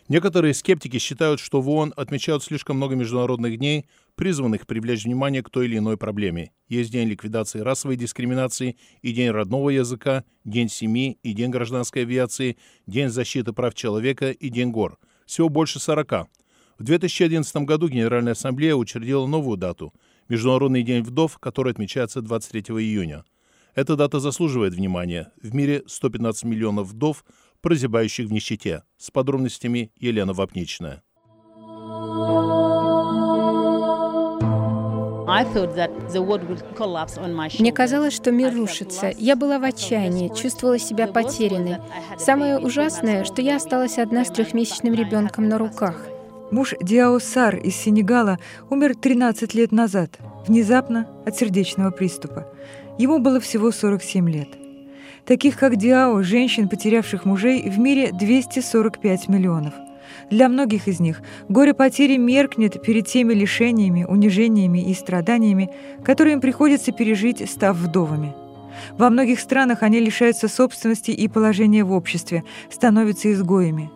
Некоторые скептики считают, что в ООН отмечают слишком много международных дней, призванных привлечь внимание к той или иной проблеме. Есть День ликвидации расовой дискриминации и День родного языка, День семьи и День гражданской авиации, День защиты прав человека и День гор. Всего больше 40. В 2011 году Генеральная Ассамблея учредила новую дату – Международный день вдов, который отмечается 23 июня. Эта дата заслуживает внимания. В мире 115 миллионов вдов, прозябающих в нищете. С подробностями Елена Вапничная. Мне казалось, что мир рушится. Я была в отчаянии, чувствовала себя потерянной. Самое ужасное, что я осталась одна с 3-месячным ребенком на руках. Муж Диао Сар из Сенегала умер 13 лет назад, внезапно от сердечного приступа. Ему было всего 47 лет. Таких, как Диао, женщин, потерявших мужей, в мире 245 миллионов. Для многих из них горе потери меркнет перед теми лишениями, унижениями и страданиями, которые им приходится пережить, став вдовами. Во многих странах они лишаются собственности и положения в обществе, становятся изгоями.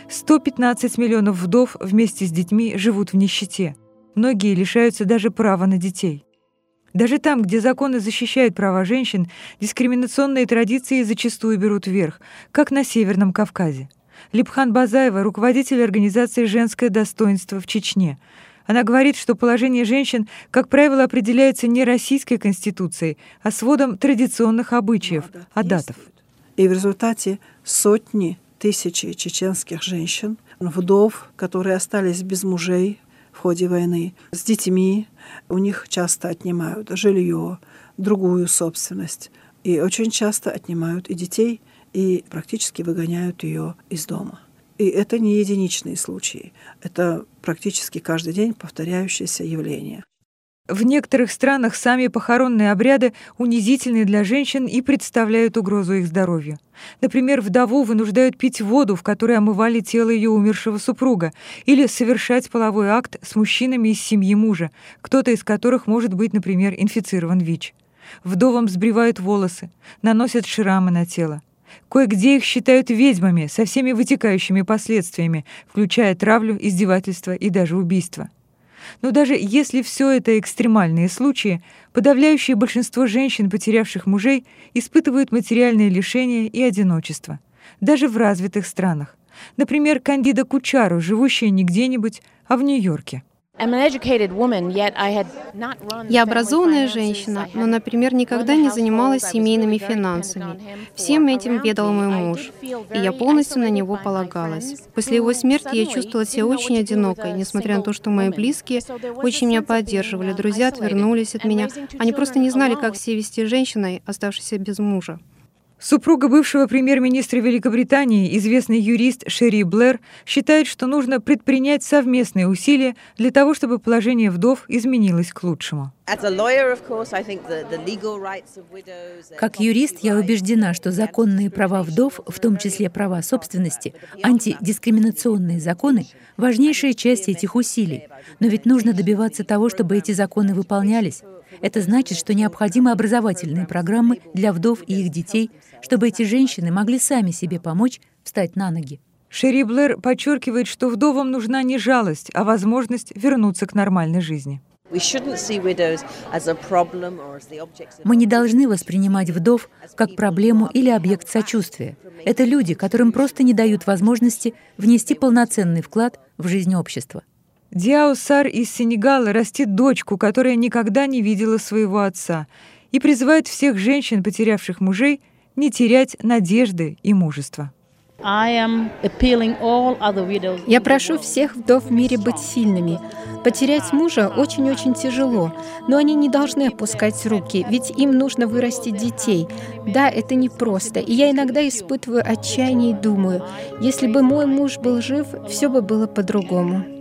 115 миллионов вдов вместе с детьми живут в нищете. Многие лишаются даже права на детей. Даже там, где законы защищают права женщин, дискриминационные традиции зачастую берут верх, как на Северном Кавказе. Липхан Базаева – руководитель организации «Женское достоинство» в Чечне. Она говорит, что положение женщин, как правило, определяется не российской конституцией, а сводом традиционных обычаев, адатов. И в результате сотни тысяч чеченских женщин, вдов, которые остались без мужей в ходе войны, с детьми, у них часто отнимают жилье, другую собственность. И очень часто отнимают и детей, и практически выгоняют ее из дома. И это не единичные случаи. Это практически каждый день повторяющееся явление. В некоторых странах сами похоронные обряды унизительны для женщин и представляют угрозу их здоровью. Например, вдову вынуждают пить воду, в которой омывали тело ее умершего супруга, или совершать половой акт с мужчинами из семьи мужа, кто-то из которых может быть, например, инфицирован ВИЧ. Вдовам сбривают волосы, наносят шрамы на тело. Кое-где их считают ведьмами со всеми вытекающими последствиями, включая травлю, издевательства и даже убийство. Но даже если все это экстремальные случаи, подавляющее большинство женщин, потерявших мужей, испытывают материальные лишения и одиночество. Даже в развитых странах. Например, Кандида Кучару, живущая не где-нибудь, а в Нью-Йорке. Я образованная женщина, но, например, никогда не занималась семейными финансами. Всем этим ведал мой муж, и я полностью на него полагалась. После его смерти я чувствовала себя очень одинокой, несмотря на то, что мои близкие очень меня поддерживали, друзья отвернулись от меня. Они просто не знали, как себя вести с женщиной, оставшейся без мужа. Супруга бывшего премьер-министра Великобритании, известный юрист Шери Блэр, считает, что нужно предпринять совместные усилия для того, чтобы положение вдов изменилось к лучшему. Как юрист, я убеждена, что законные права вдов, в том числе права собственности, антидискриминационные законы — важнейшая часть этих усилий. Но ведь нужно добиваться того, чтобы эти законы выполнялись. Это значит, что необходимы образовательные программы для вдов и их детей, чтобы эти женщины могли сами себе помочь встать на ноги. Шери Блэр подчеркивает, что вдовам нужна не жалость, а возможность вернуться к нормальной жизни. Мы не должны воспринимать вдов как проблему или объект сочувствия. Это люди, которым просто не дают возможности внести полноценный вклад в жизнь общества. Диао Сар из Сенегала растит дочку, которая никогда не видела своего отца, и призывает всех женщин, потерявших мужей, не терять надежды и мужества. Я прошу всех вдов в мире быть сильными. Потерять мужа очень-очень тяжело, но они не должны опускать руки, ведь им нужно вырастить детей. Да, это непросто, и я иногда испытываю отчаяние и думаю, если бы мой муж был жив, все бы было по-другому.